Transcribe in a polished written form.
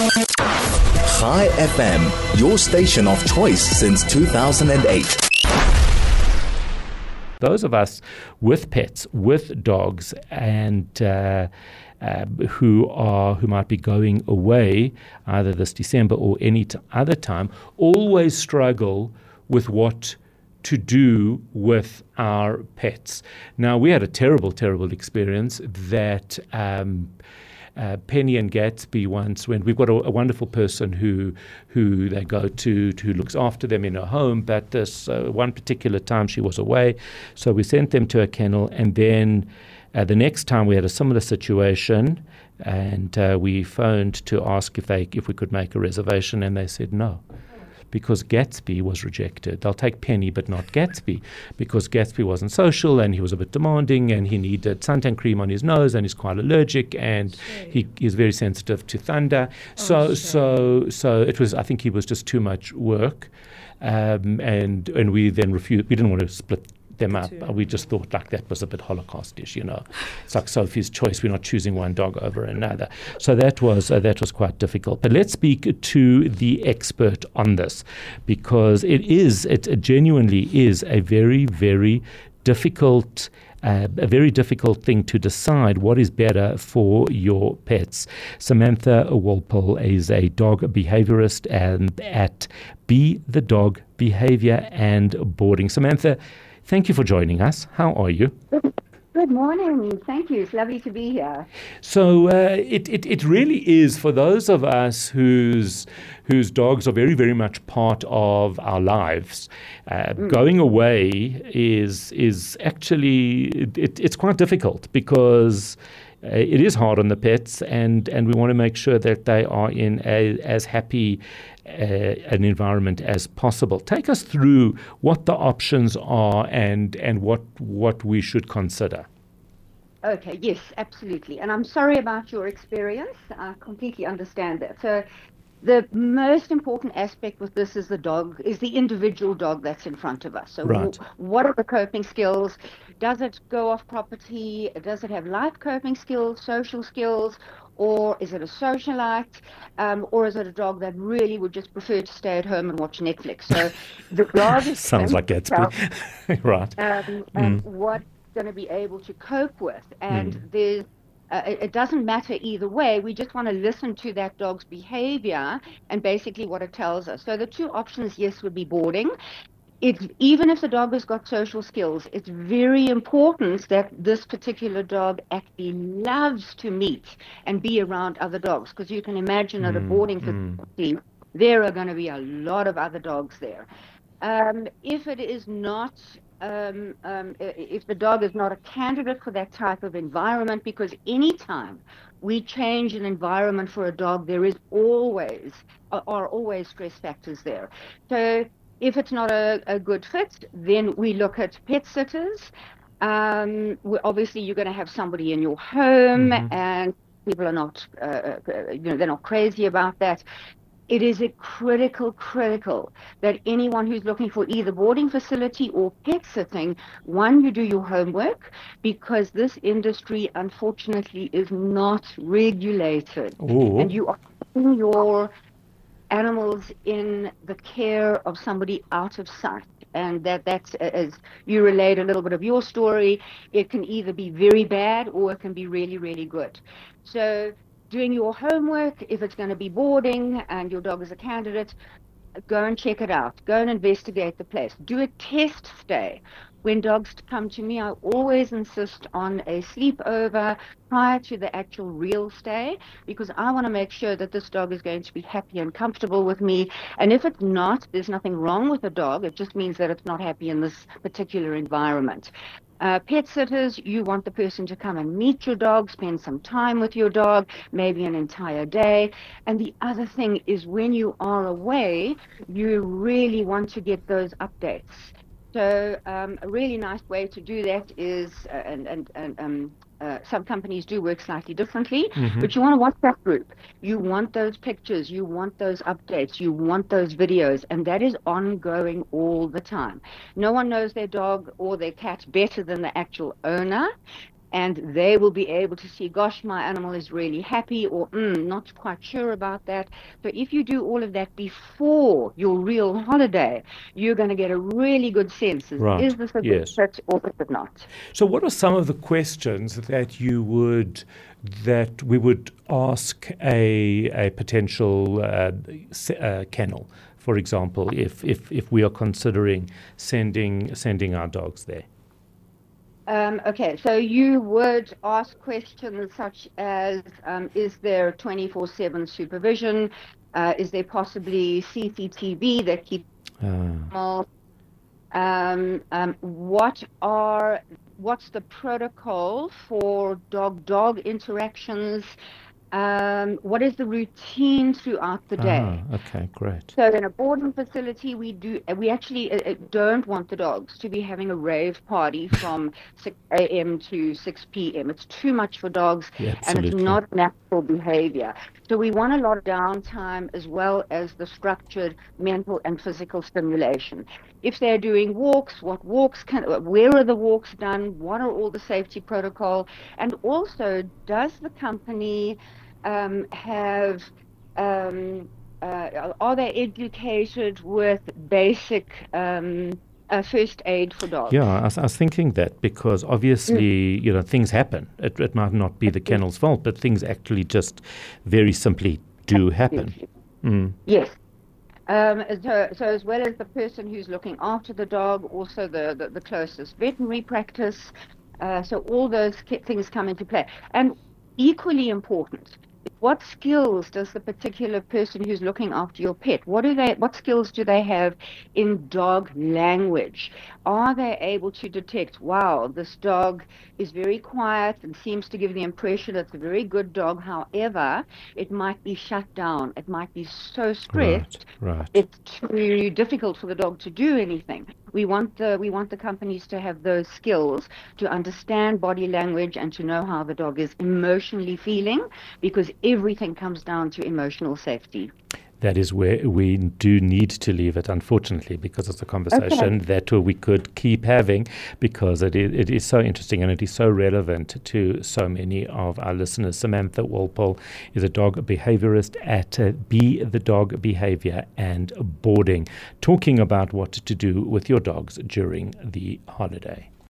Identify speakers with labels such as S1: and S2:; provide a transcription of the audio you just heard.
S1: Chai FM, your station of choice since 2008.
S2: Those of us with pets, with dogs, and who might be going away either this December or any other time, always struggle with what to do with our pets. Now, we had a terrible, terrible experience that Penny and Gatsby once went. We've got a wonderful person who they go to who looks after them in her home, but this one particular time she was away, so we sent them to a kennel, and then the next time we had a similar situation, and we phoned to ask if we could make a reservation, and they said no, because Gatsby was rejected. They'll take Penny but not Gatsby, because Gatsby wasn't social and he was a bit demanding and he needed suntan cream on his nose and he's quite allergic and he is very sensitive to thunder. So it was, I think he was just too much work, and we then refused. We didn't want to split them up. We just thought like that was a bit Holocaust-ish, It's like Sophie's Choice. We're not choosing one dog over another. So that was quite difficult. But let's speak to the expert on this, because it genuinely is a very, very difficult thing to decide what is better for your pets. Samantha Walpole is a dog behaviorist at Be the Dog Behavior and Boarding. Samantha, thank you for joining us. How are you?
S3: Good morning. Thank you. It's lovely to be here.
S2: So it really is, for those of us whose dogs are very, very much part of our lives. Going away is actually it's quite difficult, because it is hard on the pets, and we want to make sure that they are in as happy an environment as possible. Take us through what the options are and what we should consider.
S3: Okay, yes, absolutely. And I'm sorry about your experience. I completely understand that. So the most important aspect with this is the individual dog that's in front of us. So
S2: right.
S3: What are the coping skills? Does it go off property? Does it have life coping skills, social skills? Or is it a socialite? Or is it a dog that really would just prefer to stay at home and watch Netflix? So the dog is
S2: sounds like Gatsby. Right.
S3: And what's going to be able to cope with. And it doesn't matter either way. We just want to listen to that dog's behavior and basically what it tells us. So the two options, yes, would be boarding. Even if the dog has got social skills, it's very important that this particular dog actually loves to meet and be around other dogs, because you can imagine at a boarding facility, there are going to be a lot of other dogs there. If it is not, if the dog is not a candidate for that type of environment, because anytime we change an environment for a dog, there are always stress factors there. So if it's not a good fit, then we look at pet sitters. Obviously, you're going to have somebody in your home, and people are not, they're not crazy about that. It is a critical that anyone who's looking for either boarding facility or pet sitting, one, you do your homework, because this industry, unfortunately, is not regulated.
S2: Ooh.
S3: And you are putting your animals in the care of somebody out of sight. And that's, as you relate a little bit of your story, it can either be very bad or it can be really, really good. So doing your homework, if it's going to be boarding and your dog is a candidate, go and check it out. Go and investigate the place. Do a test stay. When dogs come to me, I always insist on a sleepover prior to the actual real stay, because I want to make sure that this dog is going to be happy and comfortable with me. And if it's not, there's nothing wrong with the dog. It just means that it's not happy in this particular environment. Pet sitters, you want the person to come and meet your dog, spend some time with your dog, maybe an entire day. And the other thing is, when you are away, you really want to get those updates. So a really nice way to do that is, some companies do work slightly differently, but you want a WhatsApp group. You want those pictures, you want those updates, you want those videos, and that is ongoing all the time. No one knows their dog or their cat better than the actual owner. and they will be able to see, gosh, my animal is really happy, or not quite sure about that. So if you do all of that before your real holiday, you're going to get a really good sense.
S2: Right.
S3: Is this a good
S2: Yes.
S3: fit or is it not?
S2: So what are some of the questions that we would ask a potential kennel, for example, if we are considering sending our dogs there?
S3: Okay, so you would ask questions such as, is there 24/7 supervision? Is there possibly CCTV that keeps animals? What's the protocol for dog-dog interactions? What is the routine throughout the day?
S2: Okay, great.
S3: So in a boarding facility, we actually don't want the dogs to be having a rave party from 6 a.m. to 6 p.m. It's too much for dogs,
S2: Yeah,
S3: and it's
S2: absolutely.
S3: not natural behavior. So we want a lot of downtime as well as the structured mental and physical stimulation. If they're doing walks, where are the walks done? What are all the safety protocol? And also, does the company are they educated with basic first aid for dogs?
S2: Yeah, I was thinking that because obviously, things happen. It might not be the kennel's fault, but things actually just very simply do happen.
S3: Yes. So as well as the person who's looking after the dog, also the closest veterinary practice. So all those things come into play. And equally important, what skills does the particular person who's looking after your pet, what skills do they have in dog language? Are they able to detect, wow, this dog is very quiet and seems to give the impression it's a very good dog. However, it might be shut down. It might be so stressed.
S2: Right.
S3: It's too difficult for the dog to do anything. We want the companies to have those skills to understand body language and to know how the dog is emotionally feeling, because everything comes down to emotional safety.
S2: That is where we do need to leave it, unfortunately, because it's a conversation that we could keep having, because it is so interesting and it is so relevant to so many of our listeners. Samantha Walpole is a dog behaviorist at Be the Dog Behavior and Boarding, talking about what to do with your dogs during the holiday.